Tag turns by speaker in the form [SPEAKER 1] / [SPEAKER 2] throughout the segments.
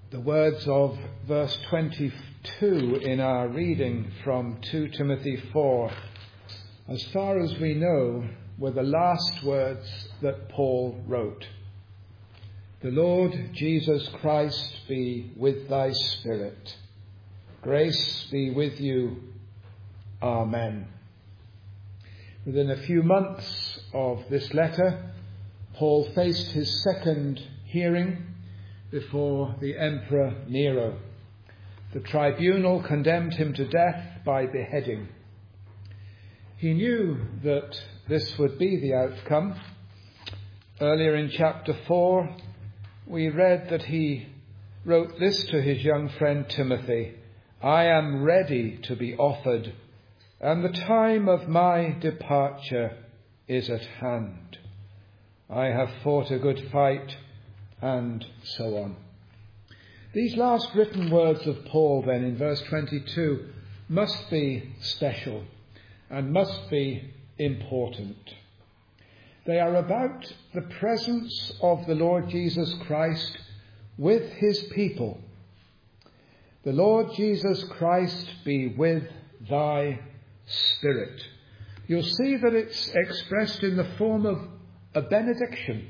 [SPEAKER 1] The words of verse 22 in our reading from 2 Timothy 4, as far as we know, were the last words that Paul wrote. The Lord Jesus Christ be with thy spirit. Grace be with you. Amen. Within a few months of this letter, Paul faced his second hearing before the Emperor Nero. The tribunal condemned him to death by beheading. He knew that this would be the outcome. Earlier in chapter 4, we read that he wrote this to his young friend Timothy: I am ready to be offered, and the time of my departure is at hand. I have fought a good fight, and so on. These last written words of Paul then in verse 22 must be special and must be important. They are about the presence of the Lord Jesus Christ with his people. The Lord Jesus Christ be with thy spirit. You'll see that it's expressed in the form of a benediction.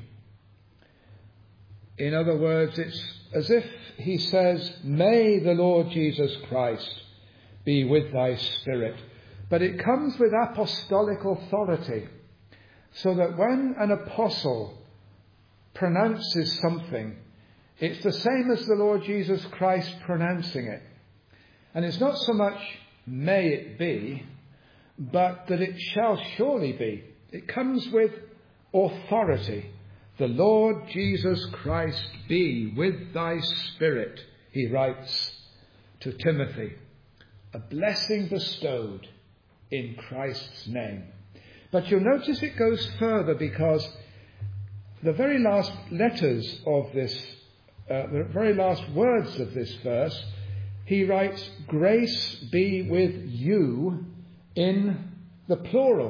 [SPEAKER 1] In other words, it's as if he says, may the Lord Jesus Christ be with thy spirit. But it comes with apostolic authority, so that when an apostle pronounces something, it's the same as the Lord Jesus Christ pronouncing it. And it's not so much may it be, but that it shall surely be. It comes with authority. The Lord Jesus Christ be with thy spirit, he writes to Timothy. A blessing bestowed in Christ's name. But you'll notice it goes further, because the very last letters of this, the very last words of this verse, he writes, grace be with you in the plural.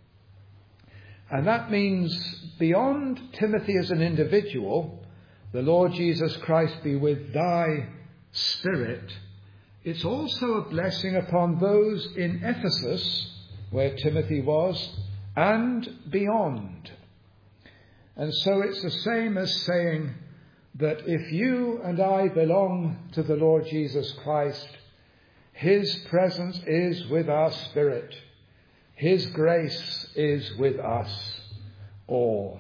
[SPEAKER 1] And that means beyond Timothy as an individual, the Lord Jesus Christ be with thy spirit. It's also a blessing upon those in Ephesus, where Timothy was, and beyond. And so it's the same as saying that if you and I belong to the Lord Jesus Christ, his presence is with our spirit. His grace is with us all.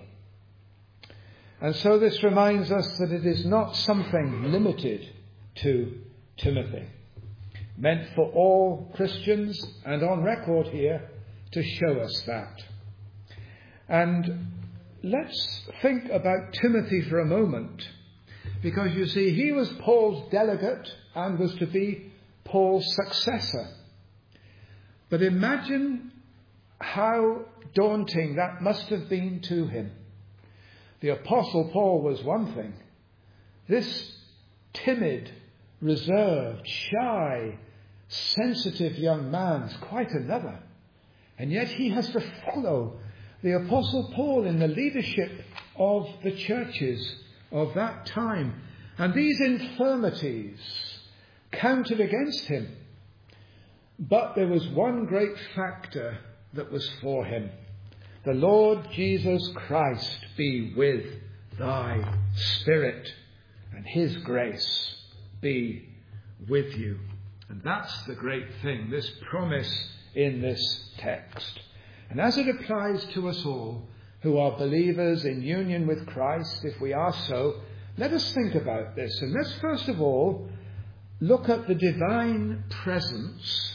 [SPEAKER 1] And so this reminds us that it is not something limited to Timothy, meant for all Christians, and on record here to show us that. And let's think about Timothy for a moment, because you see, he was Paul's delegate and was to be Paul's successor. But imagine how daunting that must have been to him. The Apostle Paul was one thing. This timid, reserved, shy, sensitive young man's quite another. And yet he has to follow the Apostle Paul in the leadership of the churches of that time. And these infirmities counted against him. But there was one great factor that was for him. The Lord Jesus Christ be with thy spirit, and his grace be with you. And that's the great thing, this promise in this text. And as it applies to us all who are believers in union with Christ, if we are so, let us think about this. And let's first of all look at the divine presence.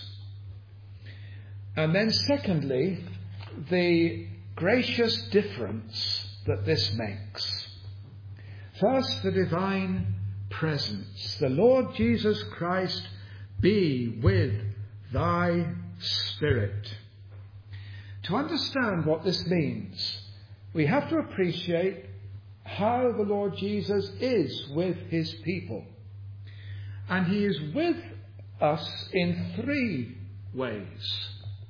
[SPEAKER 1] And then secondly, the gracious difference that this makes. First, the divine presence. The Lord Jesus Christ be with thy spirit. To understand what this means, we have to appreciate how the Lord Jesus is with his people. And he is with us in three ways.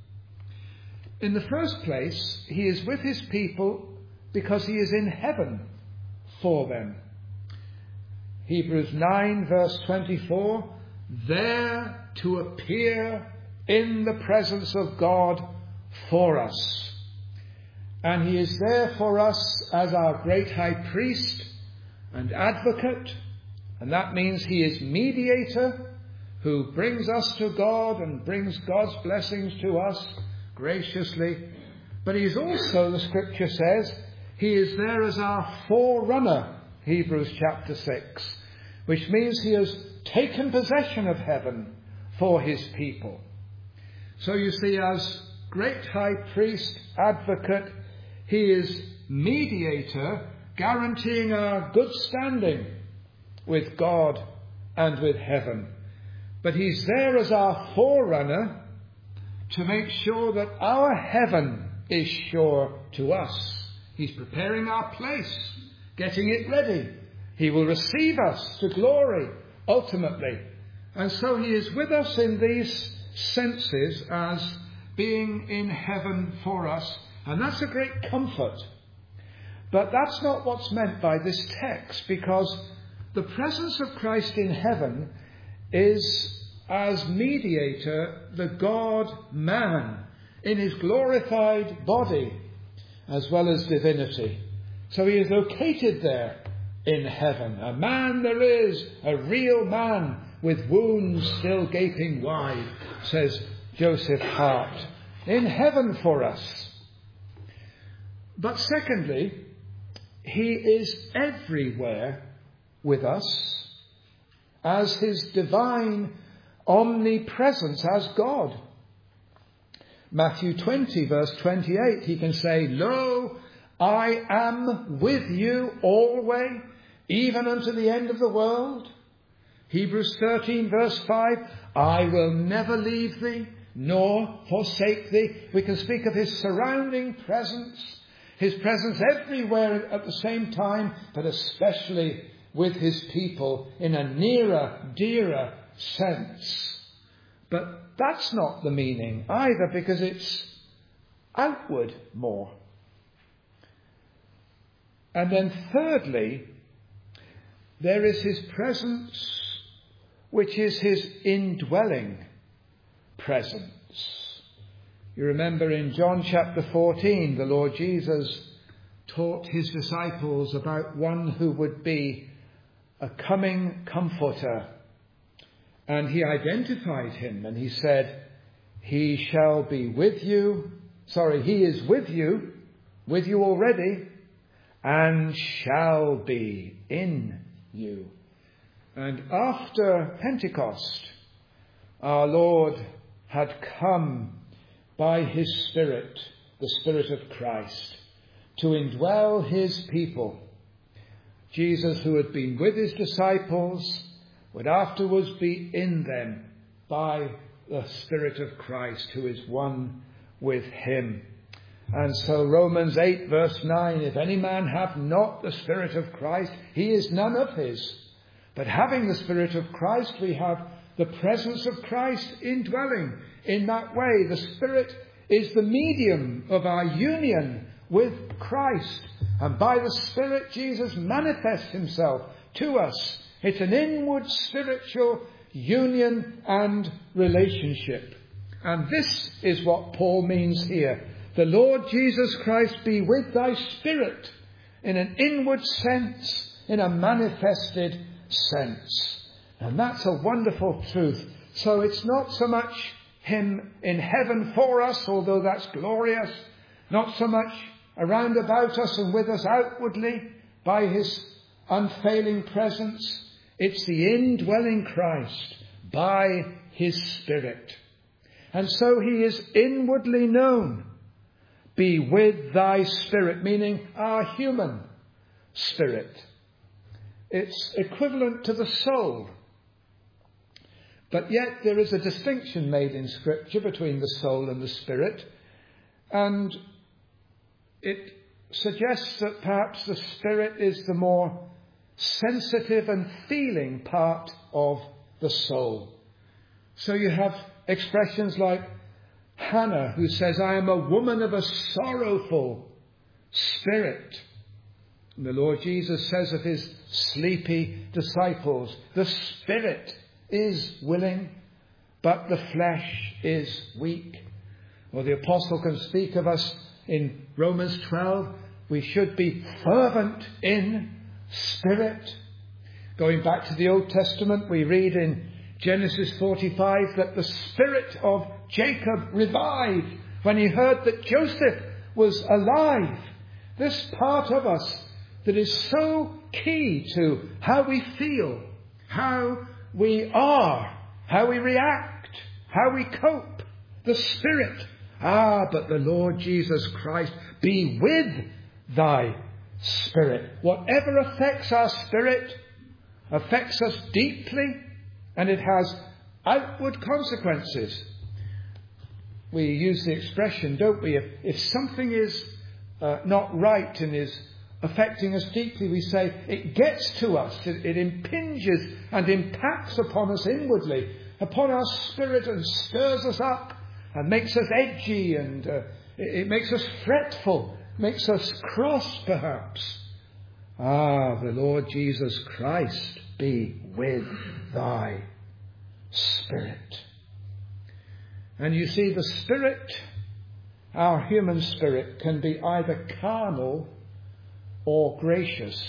[SPEAKER 1] In the first place, he is with his people because he is in heaven for them. Hebrews 9 verse 24, there to appear in the presence of God for us. And he is there for us as our great high priest and advocate, and that means he is mediator who brings us to God and brings God's blessings to us graciously. But he is also, the scripture says, he is there as our forerunner, Hebrews chapter 6, which means he has taken possession of heaven for his people. So you see, as great high priest, advocate, he is mediator, guaranteeing our good standing with God and with heaven. But he's there as our forerunner to make sure that our heaven is sure to us. He's preparing our place, getting it ready. He will receive us to glory ultimately. And so he is with us in these senses as being in heaven for us. And that's a great comfort. But that's not what's meant by this text, because the presence of Christ in heaven is as mediator, the God-man in his glorified body as well as divinity. So he is located there in heaven. A man there is, a real man with wounds still gaping wide, says Joseph Hart, in heaven for us. But secondly, he is everywhere with us as his divine omnipresence as God. Matthew 20 verse 28, he can say, lo, I am with you always, even unto the end of the world. Hebrews 13 verse 5, I will never leave thee, nor forsake thee. We can speak of his surrounding presence, his presence everywhere at the same time, but especially with his people in a nearer, dearer sense. But that's not the meaning either, because it's outward more. And then thirdly, there is his presence, which is his indwelling presence. You remember in John chapter 14, the Lord Jesus taught his disciples about one who would be a coming comforter. And he identified him and he said, he shall be with you. He is with you already, and shall be in you. And after Pentecost, our Lord had come by his Spirit, the Spirit of Christ, to indwell his people. Jesus, who had been with his disciples, would afterwards be in them by the Spirit of Christ, who is one with him. And so Romans 8 verse 9, if any man have not the Spirit of Christ, he is none of his. But having the Spirit of Christ, we have the presence of Christ indwelling. In that way, the Spirit is the medium of our union with Christ. And by the Spirit, Jesus manifests himself to us. It's an inward spiritual union and relationship. And this is what Paul means here. The Lord Jesus Christ be with thy spirit, in an inward sense, in a manifested sense. And that's a wonderful truth. So it's not so much him in heaven for us, although that's glorious, not so much around about us and with us outwardly by his unfailing presence. It's the indwelling Christ by his Spirit. And so he is inwardly known. Be with thy spirit, meaning our human spirit. It's equivalent to the soul. But yet there is a distinction made in Scripture between the soul and the spirit. And it suggests that perhaps the spirit is the more sensitive and feeling part of the soul. So you have expressions like Hannah, who says, I am a woman of a sorrowful spirit. And the Lord Jesus says of his sleepy disciples. The spirit is willing, but the flesh is weak. Or the apostle can speak of us in Romans 12. We should be fervent in spirit. Going back to the Old Testament, we read in Genesis 45 that the spirit of Jacob revived when he heard that Joseph was alive. This part of us that is so key to how we feel, how we are, how we react, how we cope. The spirit. But the Lord Jesus Christ be with thy spirit. Whatever affects our spirit affects us deeply, and it has outward consequences. We use the expression, don't we? If something is not right and is affecting us deeply, we say it gets to us. It impinges and impacts upon us inwardly, upon our spirit, and stirs us up and makes us edgy, and it makes us fretful, makes us cross perhaps. The Lord Jesus Christ be with thy spirit. And you see, the spirit, our human spirit, can be either carnal or gracious.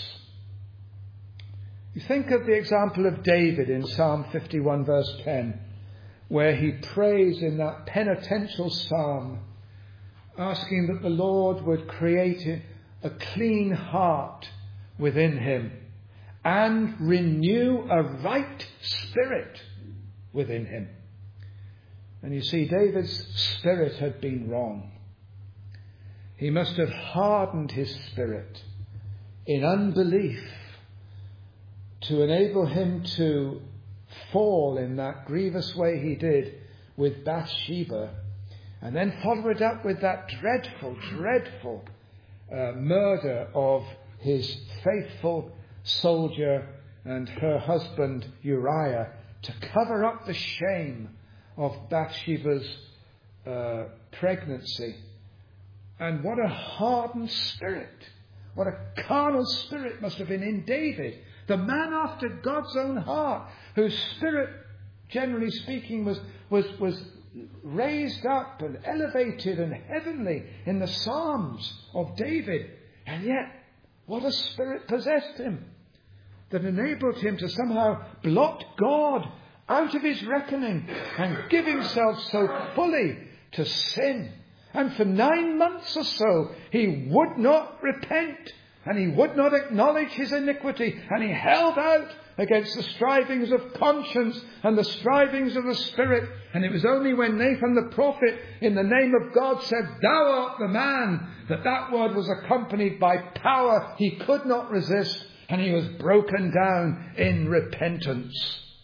[SPEAKER 1] You think of the example of David in Psalm 51 verse 10, where he prays in that penitential psalm, asking that the Lord would create a clean heart within him and renew a right spirit within him. And you see, David's spirit had been wrong. He must have hardened his spirit in unbelief to enable him to fall in that grievous way he did with Bathsheba, and then follow it up with that dreadful murder of his faithful soldier and her husband Uriah, to cover up the shame of Bathsheba's pregnancy. And what a hardened spirit, what a carnal spirit must have been in David, the man after God's own heart, whose spirit, generally speaking, was raised up and elevated and heavenly in the Psalms of David. And yet, what a spirit possessed him that enabled him to somehow blot God out of his reckoning and give himself so fully to sin. And for 9 months or so, he would not repent, and he would not acknowledge his iniquity, and he held out against the strivings of conscience and the strivings of the Spirit. And it was only when Nathan the prophet, in the name of God, said, "Thou art the man," that word was accompanied by power he could not resist, and he was broken down in repentance.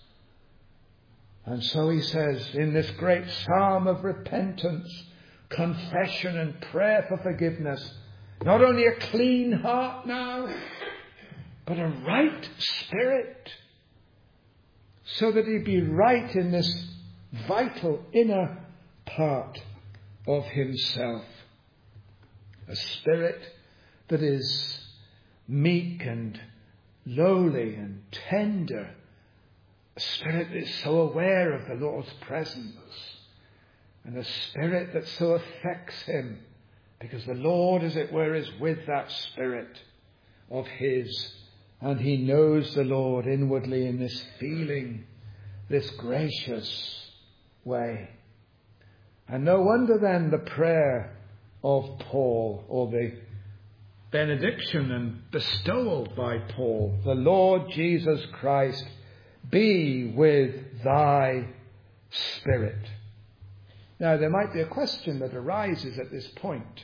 [SPEAKER 1] And so he says in this great psalm of repentance, confession and prayer for forgiveness, not only a clean heart now, but a right spirit, so that he be right in this vital inner part of himself. A spirit that is meek and lowly and tender. A spirit that is so aware of the Lord's presence. And a spirit that so affects him, because the Lord, as it were, is with that spirit of his. And he knows the Lord inwardly in this feeling, this gracious way. And no wonder then the prayer of Paul, or the benediction and bestowal by Paul, "The Lord Jesus Christ be with thy spirit." Now, there might be a question that arises at this point.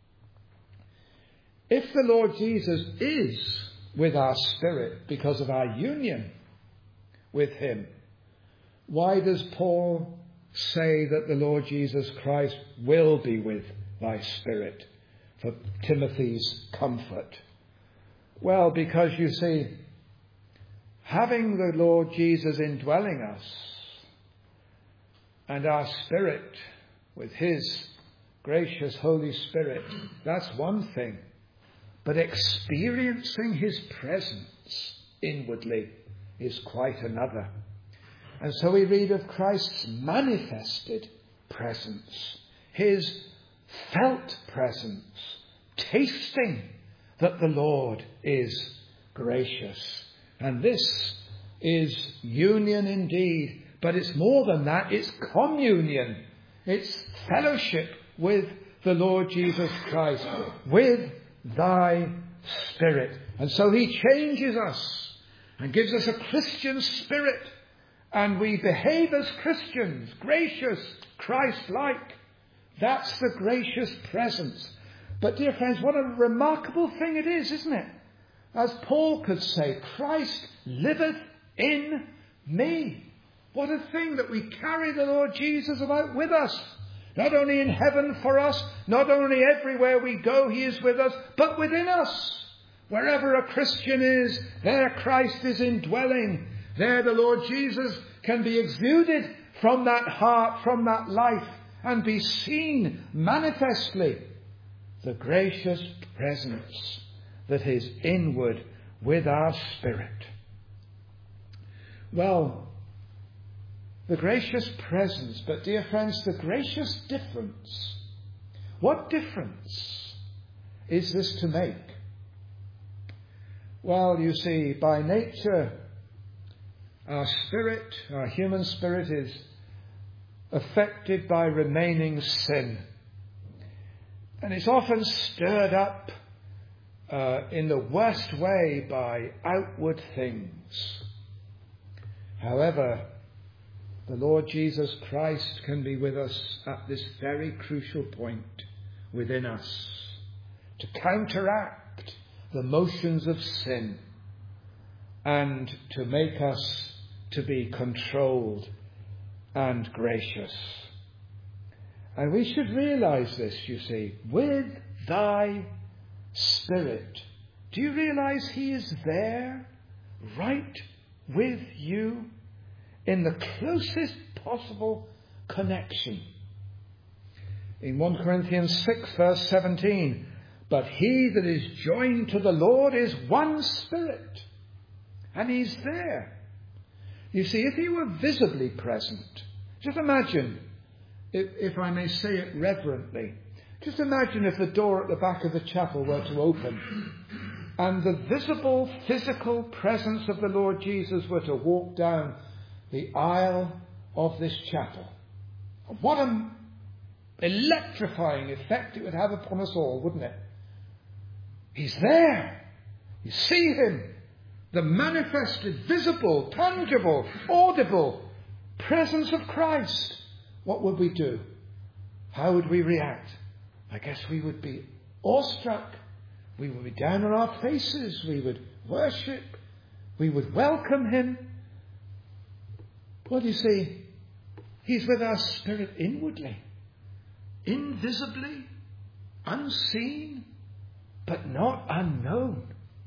[SPEAKER 1] If the Lord Jesus is with our spirit because of our union with him, why does Paul say that the Lord Jesus Christ will be with thy spirit for Timothy's comfort? Well, because you see, having the Lord Jesus indwelling us, and our spirit with his gracious Holy Spirit, that's one thing. But experiencing his presence inwardly is quite another. And so we read of Christ's manifested presence, his felt presence, tasting that the Lord is gracious. And this is union indeed, but it's more than that, it's communion. It's fellowship with the Lord Jesus Christ, with thy Spirit. And so he changes us and gives us a Christian spirit, and we behave as Christians, gracious, Christ-like. That's the gracious presence. But dear friends, what a remarkable thing it is, isn't it? As Paul could say, Christ liveth in me. What a thing that we carry the Lord Jesus about with us. Not only in heaven for us, not only everywhere we go he is with us, but within us. Wherever a Christian is, there Christ is indwelling. There the Lord Jesus can be exuded from that heart, from that life, and be seen manifestly. The gracious presence that is inward with our spirit. Well, the gracious presence, but dear friends, the gracious difference. What difference is this to make? Well, you see, by nature, our spirit, our human spirit, is affected by remaining sin. And it's often stirred up in the worst way by outward things. However, the Lord Jesus Christ can be with us at this very crucial point within us to counteract the motions of sin and to make us to be controlled and gracious. And we should realize this, you see, with thy Spirit. Do you realize he is there, right with you, in the closest possible connection? In 1 Corinthians 6 verse 17, but he that is joined to the Lord is one spirit. And he's there. You see, if he were visibly present, just imagine, if I may say it reverently, just imagine if the door at the back of the chapel were to open and the visible, physical presence of the Lord Jesus were to walk down the aisle of this chapel. What an electrifying effect it would have upon us all, wouldn't it? He's there. You see him. The manifested, visible, tangible, audible presence of Christ. What would we do? How would we react? I guess we would be awestruck. We would be down on our faces. We would worship. We would welcome him. Well, you see, he's with our spirit inwardly, invisibly, unseen, but not unknown.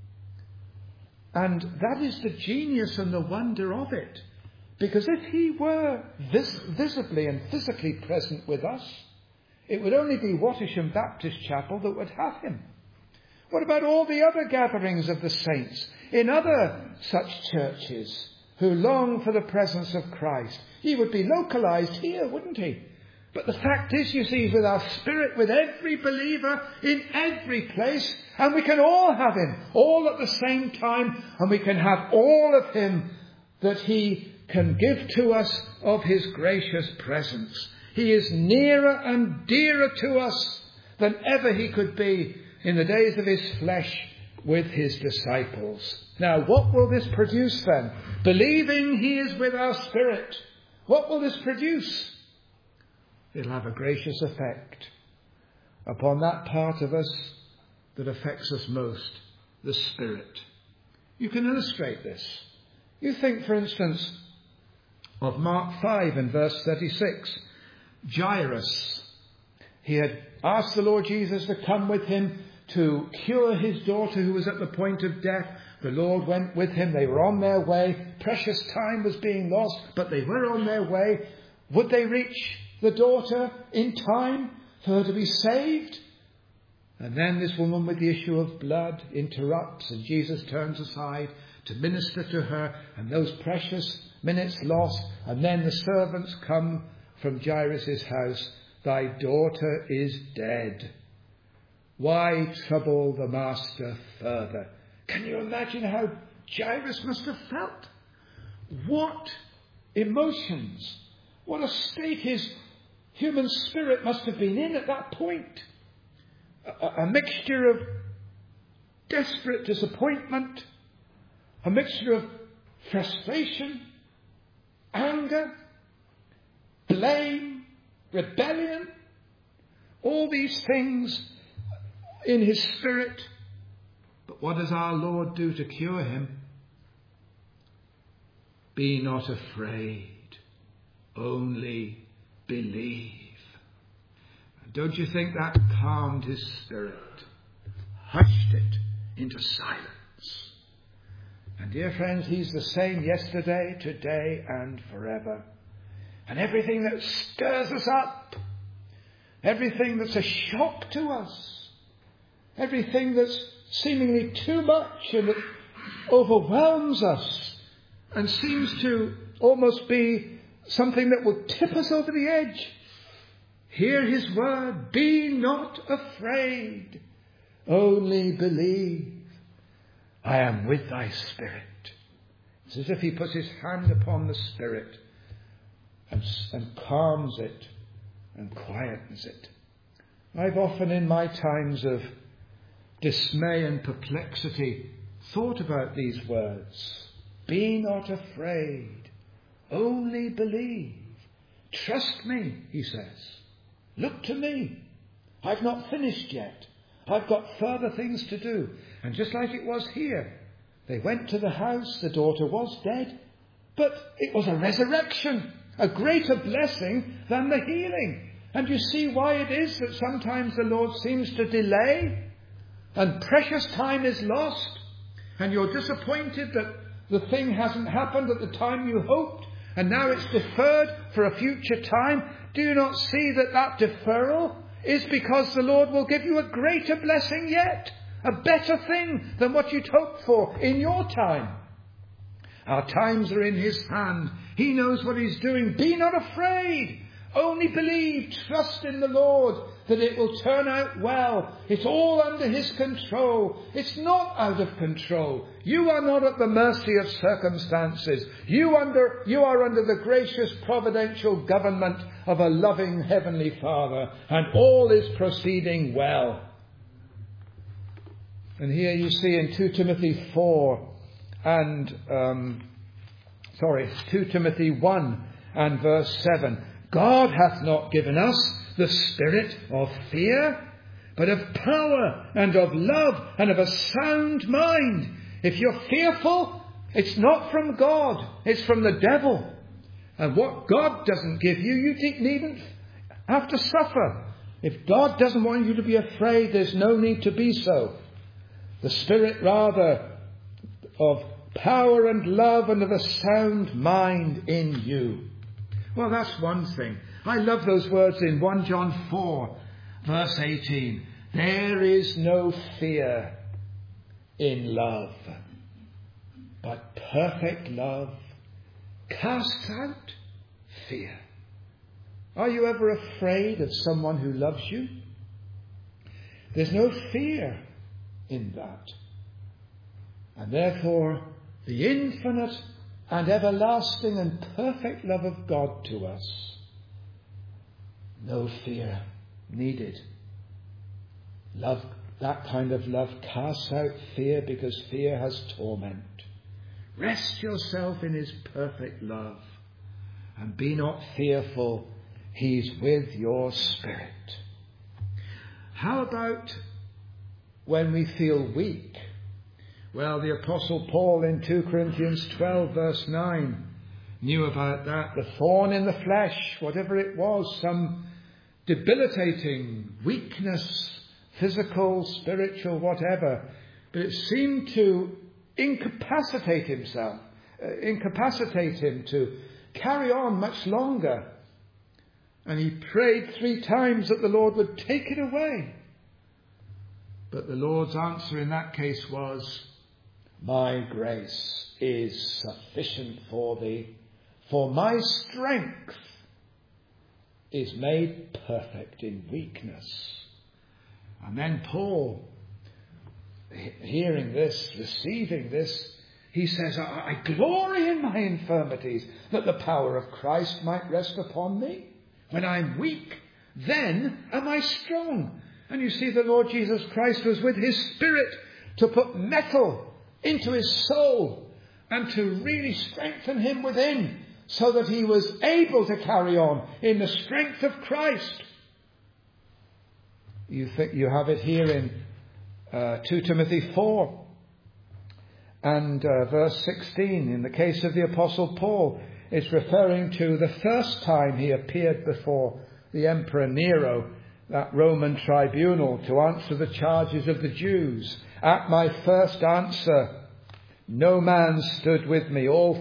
[SPEAKER 1] And that is the genius and the wonder of it. Because if he were visibly and physically present with us, it would only be Wattisham Baptist Chapel that would have him. What about all the other gatherings of the saints in other such churches who long for the presence of Christ? He would be localized here, wouldn't he? But the fact is, you see, he's with our spirit, with every believer, in every place, and we can all have him, all at the same time, and we can have all of him that he can give to us of his gracious presence. He is nearer and dearer to us than ever he could be in the days of his flesh with his disciples. Now, what will this produce then? Believing he is with our spirit. What will this produce? It'll have a gracious effect upon that part of us that affects us most, the spirit. You can illustrate this. You think, for instance, of Mark 5 and verse 36. Jairus, he had asked the Lord Jesus to come with him to cure his daughter who was at the point of death. The Lord went with him. They were on their way. Precious time was being lost, but they were on their way. Would they reach the daughter in time for her to be saved? And then this woman with the issue of blood interrupts, and Jesus turns aside to minister to her, and those precious minutes lost, and then the servants come from Jairus' house. Thy daughter is dead. Why trouble the master further? Can you imagine how Jairus must have felt? What emotions, what a state his human spirit must have been in at that point. A mixture of desperate disappointment, a mixture of frustration, anger, blame, rebellion, all these things in his spirit. But what does our Lord do to cure him? Be not afraid, only believe. And don't you think that calmed his spirit, hushed it into silence? And dear friends, he's the same yesterday, today, and forever. And everything that stirs us up, everything that's a shock to us, everything that's seemingly too much and that overwhelms us and seems to almost be something that will tip us over the edge. Hear his word, be not afraid, only believe. I am with thy spirit. It's as if he puts his hand upon the spirit and calms it and quietens it. I've often in my times of dismay and perplexity thought about these words. Be not afraid, only believe. Trust me, he says. Look to me. I've not finished yet. I've got further things to do. And just like it was here, they went to the house, the daughter was dead, but it was a resurrection, a greater blessing than the healing. And you see why it is that sometimes the Lord seems to delay, and precious time is lost, and you're disappointed that the thing hasn't happened at the time you hoped, and now it's deferred for a future time. Do you not see that deferral is because the Lord will give you a greater blessing yet, a better thing than what you'd hoped for in your time? Our times are in his hand. He knows what he's doing. Be not afraid. Only believe, trust in the Lord that it will turn out well. It's all under his control. It's not out of control. You are not at the mercy of circumstances. You are under the gracious providential government of a loving heavenly Father, and all is proceeding well. And here you see in 2 Timothy 1 and verse 7, God hath not given us the spirit of fear, but of power and of love and of a sound mind. If you're fearful, it's not from God, it's from the devil. And what God doesn't give you, you needn't have to suffer. If God doesn't want you to be afraid, there's no need to be so. The spirit rather of power and love and of a sound mind in you. Well, that's one thing. I love those words in 1 John 4, verse 18. There is no fear in love, but perfect love casts out fear. Are you ever afraid of someone who loves you? There's no fear in that. And therefore, the infinite and everlasting and perfect love of God to us. No fear needed. Love, that kind of love casts out fear, because fear has torment. Rest yourself in his perfect love and be not fearful. He's with your spirit. How about when we feel weak? Well, the Apostle Paul in 2 Corinthians 12 verse 9 knew about that. The thorn in the flesh, whatever it was, some debilitating weakness, physical, spiritual, whatever. But it seemed to incapacitate him to carry on much longer. And he prayed 3 times that the Lord would take it away. But the Lord's answer in that case was, My grace is sufficient for thee, for my strength is made perfect in weakness. And then Paul, hearing this, receiving this, he says, I glory in my infirmities, that the power of Christ might rest upon me. When I'm weak, then am I strong. And you see, the Lord Jesus Christ was with his Spirit to put mettle into his soul and to really strengthen him within, so that he was able to carry on in the strength of Christ. You have it here in 2 Timothy 4 and verse 16. In the case of the Apostle Paul, it's referring to the first time he appeared before the Emperor Nero, that Roman tribunal, to answer the charges of the Jews. At my first answer, no man stood with me, all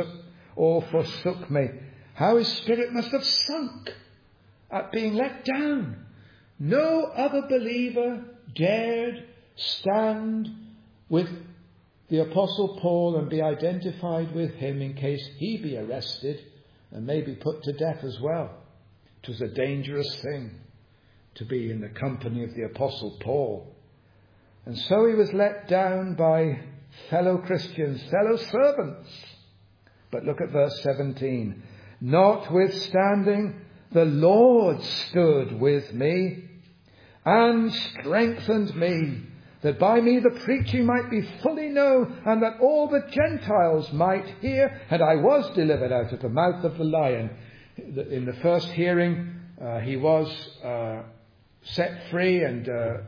[SPEAKER 1] forsook me. How his spirit must have sunk at being let down. No other believer dared stand with the Apostle Paul and be identified with him in case he be arrested and maybe put to death as well. It was a dangerous thing to be in the company of the Apostle Paul. And so he was let down by fellow Christians, fellow servants. But look at verse 17. Notwithstanding, the Lord stood with me and strengthened me, that by me the preaching might be fully known, and that all the Gentiles might hear. And I was delivered out of the mouth of the lion. In the first hearing, he was set free, and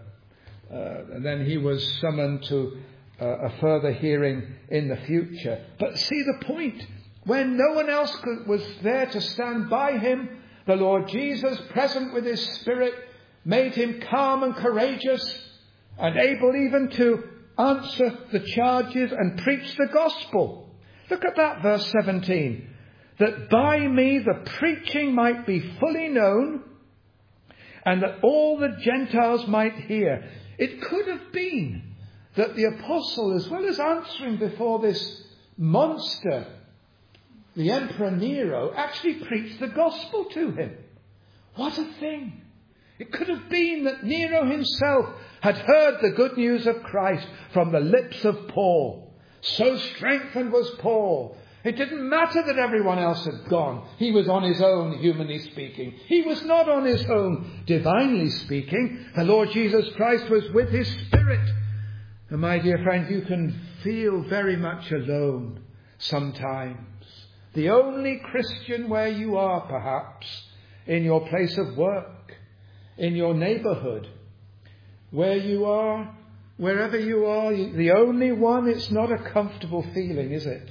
[SPEAKER 1] then he was summoned to a further hearing in the future. But see the point. When no one else was there to stand by him, the Lord Jesus, present with his Spirit, made him calm and courageous and able even to answer the charges and preach the gospel. Look at that, verse 17. That by me the preaching might be fully known, and that all the Gentiles might hear. It could have been that the apostle, as well as answering before this monster, the Emperor Nero, actually preached the gospel to him. What a thing! It could have been that Nero himself had heard the good news of Christ from the lips of Paul. So strengthened was Paul. It didn't matter that everyone else had gone. He was on his own, humanly speaking. He was not on his own, divinely speaking. The Lord Jesus Christ was with his Spirit. And my dear friend, you can feel very much alone sometimes. The only Christian where you are, perhaps, in your place of work, in your neighbourhood, where you are, wherever you are, the only one. It's not a comfortable feeling, is it?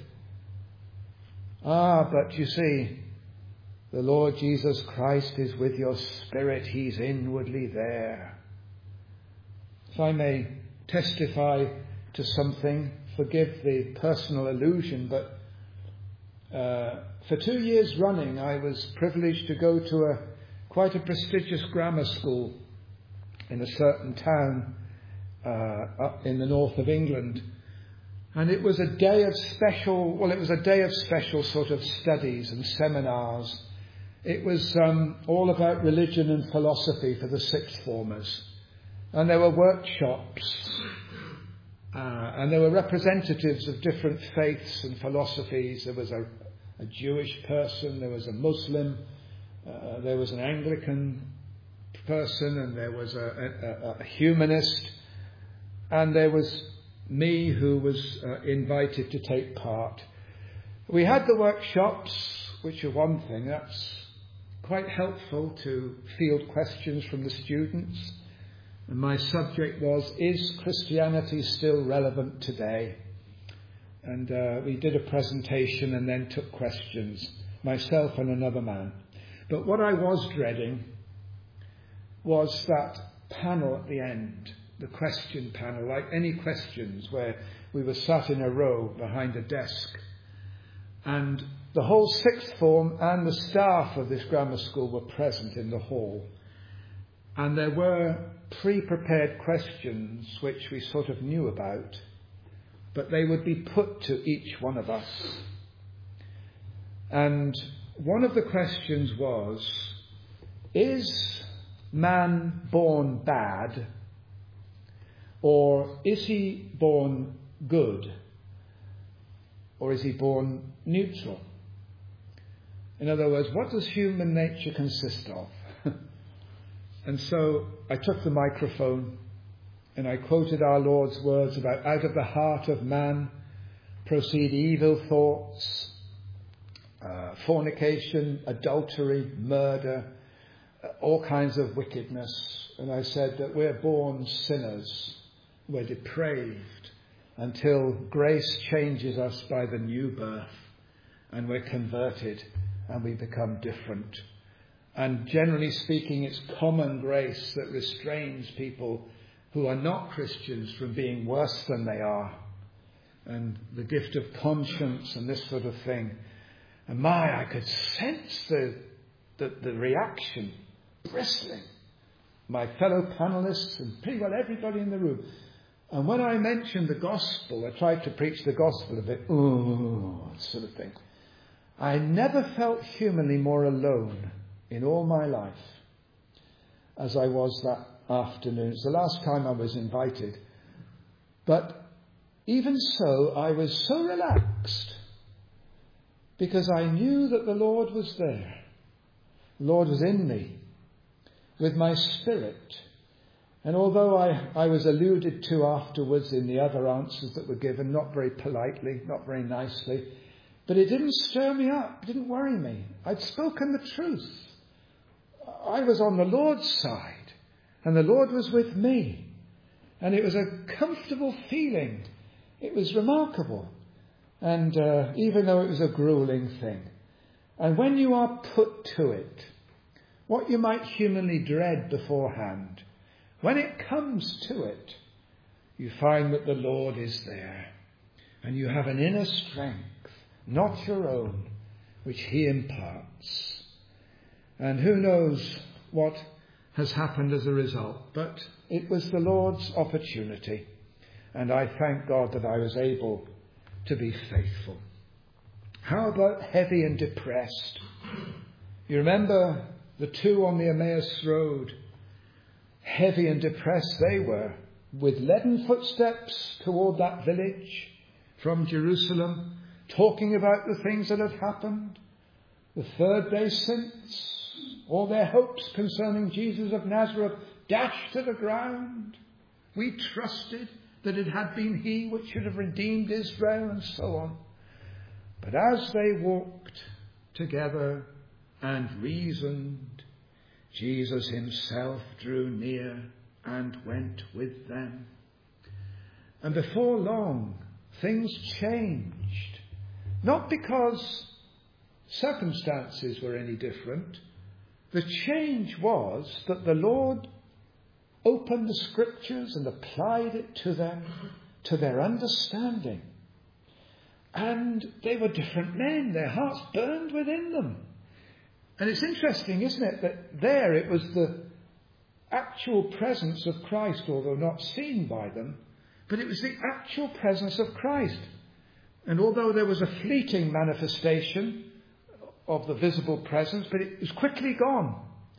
[SPEAKER 1] But you see, the Lord Jesus Christ is with your spirit. He's inwardly there. If I may testify to something, forgive the personal allusion, but for 2 years running, I was privileged to go to quite a prestigious grammar school in a certain town up in the north of England. And it was a day of special sort of studies and seminars. It was all about religion and philosophy for the sixth formers. And there were workshops. And there were representatives of different faiths and philosophies. There was a Jewish person, there was a Muslim, there was an Anglican person, and there was a humanist, and there was me who was invited to take part. We had the workshops, which are one thing. That's quite helpful to field questions from the students. And my subject was, is Christianity still relevant today? And we did a presentation and then took questions, myself and another man. But what I was dreading was that panel at the end, the question panel, like any questions, where we were sat in a row behind a desk. And the whole sixth form and the staff of this grammar school were present in the hall. And there were pre-prepared questions which we sort of knew about. but they would be put to each one of us. And one of the questions was, is man born bad, or is he born good, or is he born neutral? In other words, what does human nature consist of? And so I took the microphone and I quoted our Lord's words about out of the heart of man proceed evil thoughts, fornication, adultery, murder, all kinds of wickedness. And I said that we're born sinners, we're depraved, until grace changes us by the new birth and we're converted and we become different. And generally speaking, it's common grace that restrains people who are not Christians from being worse than they are. And the gift of conscience and this sort of thing. And I could sense the reaction bristling. My fellow panelists and pretty well everybody in the room. And when I mentioned the gospel, I tried to preach the gospel a bit, sort of thing. I never felt humanly more alone in all my life as I was that afternoon. It's the last time I was invited. But even so, I was so relaxed because I knew that the Lord was there. The Lord was in me with my spirit. And although I was alluded to afterwards in the other answers that were given, not very politely, not very nicely, but it didn't stir me up, it didn't worry me. I'd spoken the truth. I was on the Lord's side, and the Lord was with me. And it was a comfortable feeling. It was remarkable. And even though it was a grueling thing. And when you are put to it, what you might humanly dread beforehand, when it comes to it, you find that the Lord is there. And you have an inner strength, not your own, which he imparts. And who knows what has happened as a result. But it was the Lord's opportunity. And I thank God that I was able to be faithful. How about heavy and depressed? You remember the two on the Emmaus Road. Heavy and depressed they were, with leaden footsteps toward that village from Jerusalem, talking about the things that had happened, the third day since, all their hopes concerning Jesus of Nazareth dashed to the ground. We trusted that it had been he which should have redeemed Israel, and so on. But as they walked together and reasoned, Jesus himself drew near and went with them. And before long, things changed. Not because circumstances were any different. The change was that the Lord opened the scriptures and applied it to them, to their understanding. And they were different men. Their hearts burned within them. And it's interesting, isn't it, that there it was the actual presence of Christ, although not seen by them, but it was the actual presence of Christ. And although there was a fleeting manifestation of the visible presence, but it was quickly gone.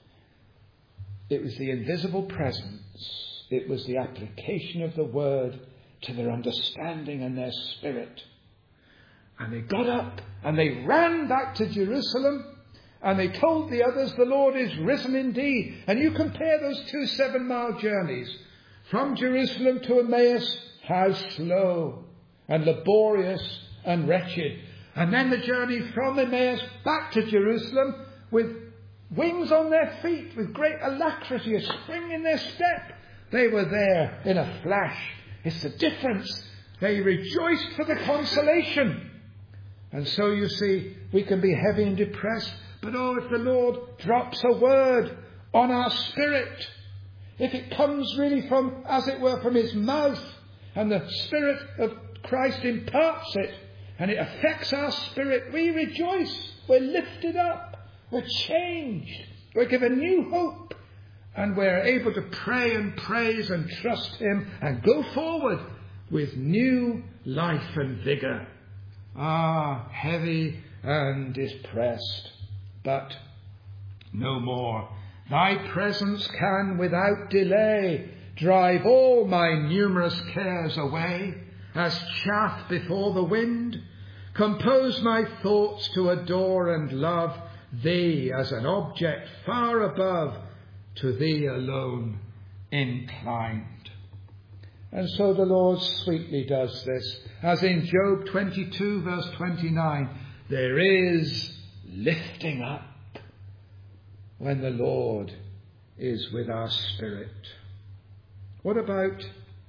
[SPEAKER 1] It was the invisible presence. It was the application of the word to their understanding and their spirit. And they got up and they ran back to Jerusalem and they told the others, the Lord is risen indeed. And you compare those 2 7-mile journeys from Jerusalem to Emmaus, how slow and laborious and wretched. And then the journey from Emmaus back to Jerusalem with wings on their feet, with great alacrity, a spring in their step. They were there in a flash. It's the difference. They rejoiced for the consolation. And so you see, we can be heavy and depressed, but if the Lord drops a word on our spirit, if it comes really from, as it were, from his mouth, and the Spirit of Christ imparts it, and it affects our spirit, we rejoice. We're lifted up. We're changed. We're given new hope. And we're able to pray and praise and trust him and go forward with new life and vigour. Ah, heavy and depressed, but no more. Thy presence can without delay drive all my numerous cares away, as chaff before the wind. Compose my thoughts to adore and love thee as an object far above, to thee alone inclined. And so the Lord sweetly does this, as in Job 22 verse 29, there is lifting up when the Lord is with our spirit. What about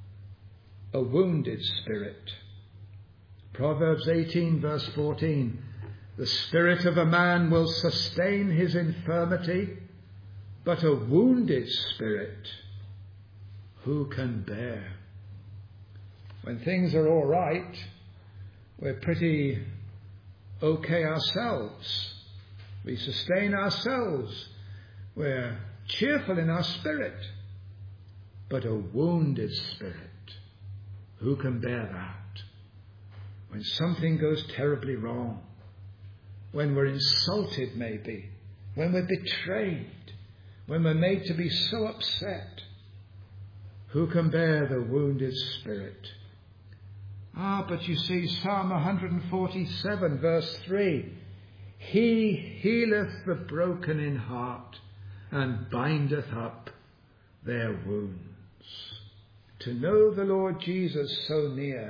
[SPEAKER 1] a wounded spirit? Proverbs 18 verse 14, the spirit of a man will sustain his infirmity, but a wounded spirit who can bear? When things are all right, we're pretty okay ourselves. We sustain ourselves. We're cheerful in our spirit. But a wounded spirit, who can bear that? When something goes terribly wrong, when we're insulted maybe, when we're betrayed, when we're made to be so upset, who can bear the wounded spirit? But you see, Psalm 147 verse 3, he healeth the broken in heart and bindeth up their wounds. To know the Lord Jesus so near,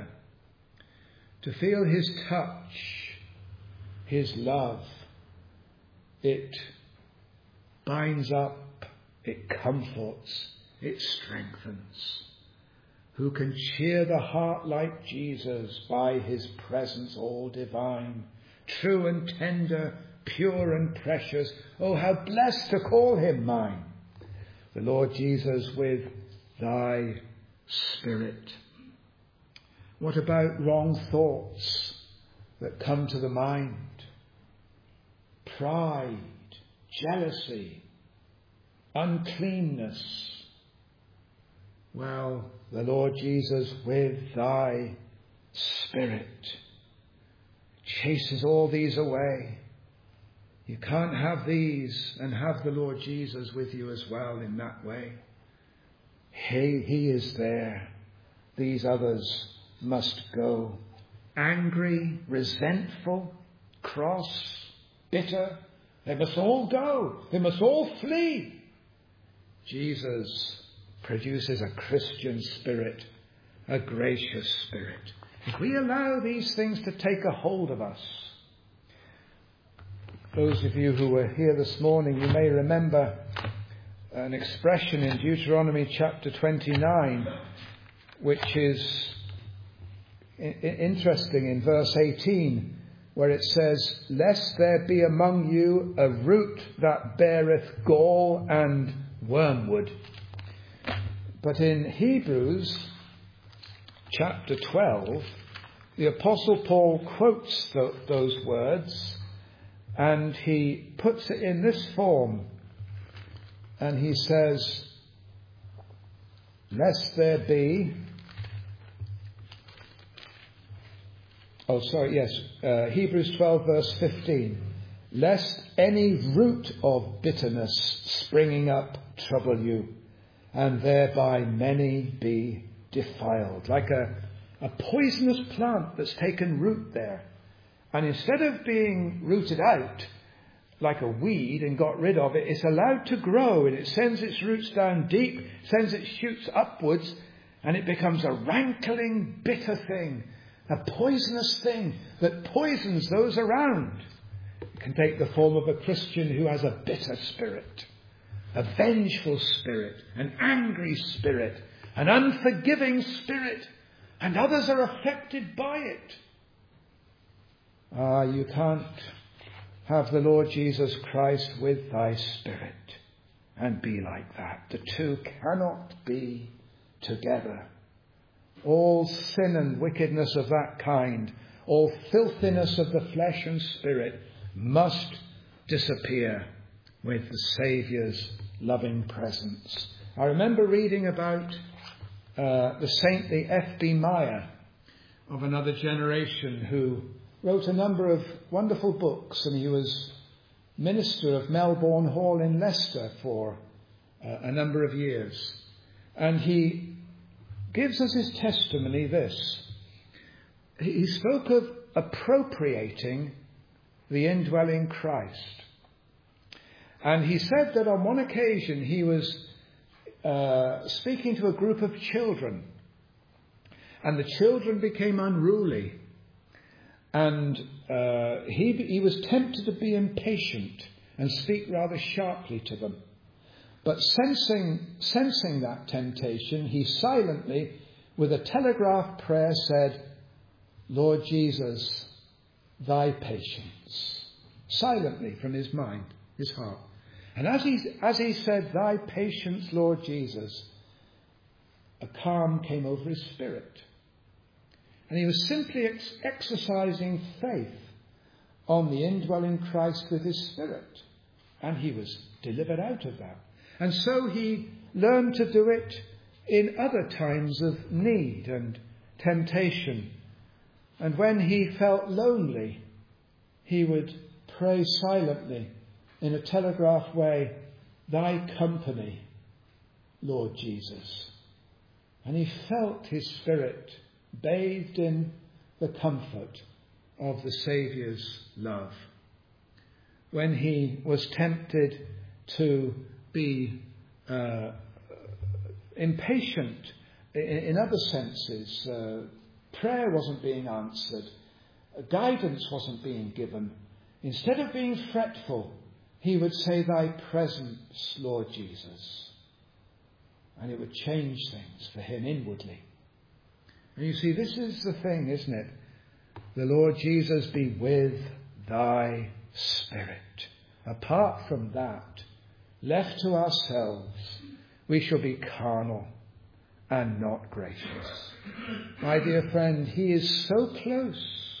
[SPEAKER 1] to feel his touch, his love, it binds up, it comforts, it strengthens. Who can cheer the heart like Jesus by his presence all divine, true and tender, pure and precious? Oh, how blessed to call him mine. The Lord Jesus with thy spirit. What about wrong thoughts that come to the mind? Pride, jealousy, uncleanness. Well, the Lord Jesus with thy spirit chases all these away. You can't have these and have the Lord Jesus with you as well in that way. He is there. These others must go. Angry, resentful, cross, bitter. They must all go. They must all flee. Jesus produces a Christian spirit, a gracious spirit. If we allow these things to take a hold of us, those of you who were here this morning, you may remember an expression in Deuteronomy chapter 29, which is interesting in verse 18, where it says, lest there be among you a root that beareth gall and wormwood. But in Hebrews chapter 12, the Apostle Paul quotes those words, and he puts it in this form. And he says, lest there be... Hebrews 12 verse 15. Lest any root of bitterness springing up trouble you, and thereby many be defiled. Like a poisonous plant that's taken root there. And instead of being rooted out like a weed and got rid of it, it's allowed to grow, and it sends its roots down deep, sends its shoots upwards, and it becomes a rankling, bitter thing, a poisonous thing that poisons those around. It can take the form of a Christian who has a bitter spirit, a vengeful spirit, an angry spirit, an unforgiving spirit, and others are affected by it. You can't have the Lord Jesus Christ with thy spirit and be like that. The two cannot be together. All sin and wickedness of that kind, all filthiness of the flesh and spirit must disappear with the Saviour's loving presence. I remember reading about the saintly F.B. Meyer of another generation, who wrote a number of wonderful books, and he was minister of Melbourne Hall in Leicester for a number of years. And he gives us his testimony this. He spoke of appropriating the indwelling Christ. And he said that on one occasion he was speaking to a group of children, and the children became unruly, and he was tempted to be impatient and speak rather sharply to them. But sensing that temptation, he silently, with a telegraph prayer, said, "Lord Jesus, thy patience," silently from his mind, his heart. And as he said, "Thy patience, Lord Jesus," a calm came over his spirit. And he was simply exercising faith on the indwelling Christ with his Spirit. And he was delivered out of that. And so he learned to do it in other times of need and temptation. And when he felt lonely, he would pray silently in a telegraph way, "Thy company, Lord Jesus." And he felt his spirit bathed in the comfort of the Saviour's love. When he was tempted to be impatient in other senses, prayer wasn't being answered, guidance wasn't being given, instead of being fretful, he would say, "Thy presence, Lord Jesus." And it would change things for him inwardly. And you see, this is the thing, isn't it? The Lord Jesus be with thy spirit. Apart from that, left to ourselves, we shall be carnal and not gracious. My dear friend, he is so close.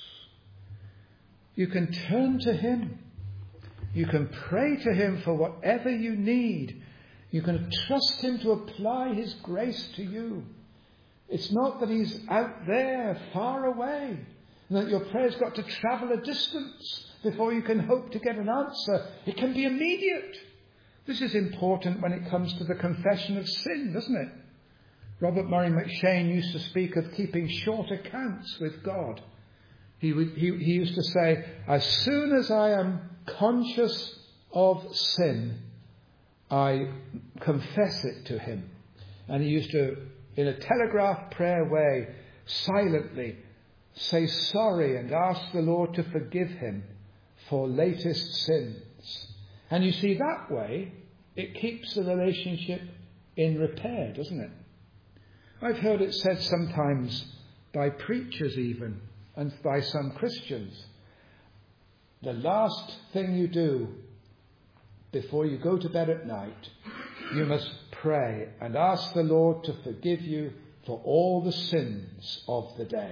[SPEAKER 1] You can turn to him. You can pray to him for whatever you need. You can trust him to apply his grace to you. It's not that he's out there, far away, and that your prayer's got to travel a distance before you can hope to get an answer. It can be immediate. This is important when it comes to the confession of sin, doesn't it? Robert Murray McShane used to speak of keeping short accounts with God. He used to say, as soon as I am conscious of sin, I confess it to him. And he used to, in a telegraph prayer way, silently say sorry and ask the Lord to forgive him for latest sins. And you see, that way, it keeps the relationship in repair, doesn't it? I've heard it said sometimes by preachers even, and by some Christians, the last thing you do before you go to bed at night, you must pray and ask the Lord to forgive you for all the sins of the day.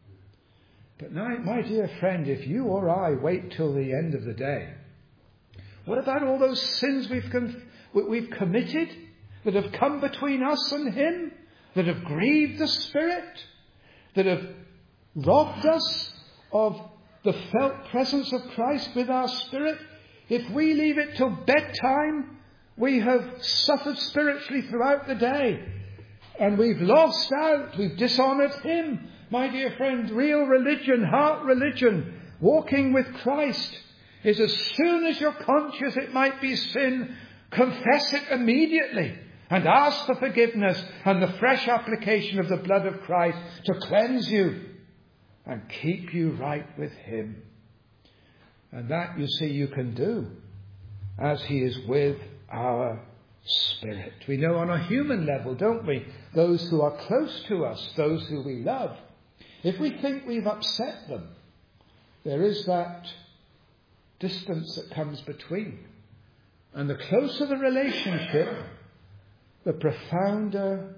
[SPEAKER 1] But now, my dear friend, if you or I wait till the end of the day, what about all those sins we've committed that have come between us and him, that have grieved the Spirit, that have robbed us of the felt presence of Christ with our spirit? If we leave it till bedtime, we have suffered spiritually throughout the day, and we've lost out, we've dishonoured him. My dear friend, real religion, heart religion, walking with Christ, is as soon as you're conscious it might be sin, confess it immediately and ask for forgiveness and the fresh application of the blood of Christ to cleanse you and keep you right with him. And that, you see, you can do as he is with our spirit. We know on a human level, don't we? Those who are close to us, those who we love, if we think we've upset them, there is that distance that comes between. And the closer the relationship, the profounder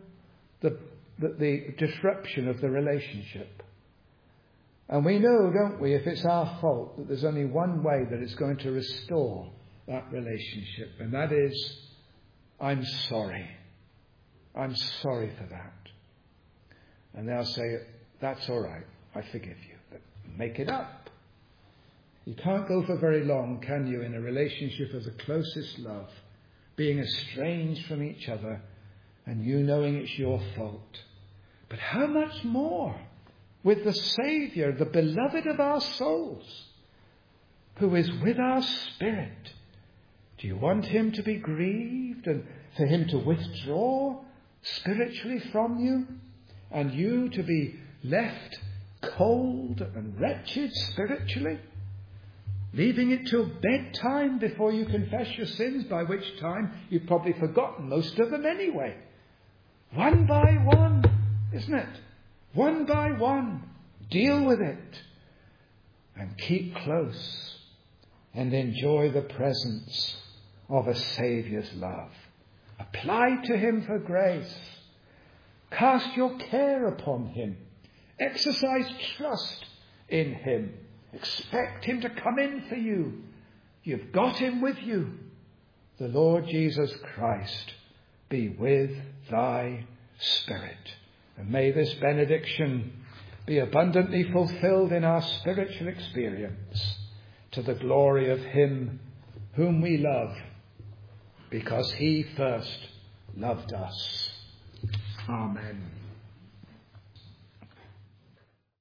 [SPEAKER 1] the disruption of the relationship. And we know, don't we, if it's our fault, that there's only one way that it's going to restore that relationship. And that is, I'm sorry. I'm sorry for that. And they'll say, that's all right, I forgive you. But make it up. You can't go for very long, can you, in a relationship of the closest love, being estranged from each other and you knowing it's your fault. But how much more with the Saviour, the beloved of our souls, who is with our spirit? Do you want him to be grieved and for him to withdraw spiritually from you and you to be left cold and wretched spiritually, leaving it till bedtime before you confess your sins, by which time you've probably forgotten most of them anyway? One by one, isn't it? One by one, deal with it and keep close and enjoy the presence of a Saviour's love. Apply to him for grace. Cast your care upon him. Exercise trust in him. Expect him to come in for you. You've got him with you. The Lord Jesus Christ be with thy spirit. And may this benediction be abundantly fulfilled in our spiritual experience to the glory of him whom we love, because he first loved us. Amen.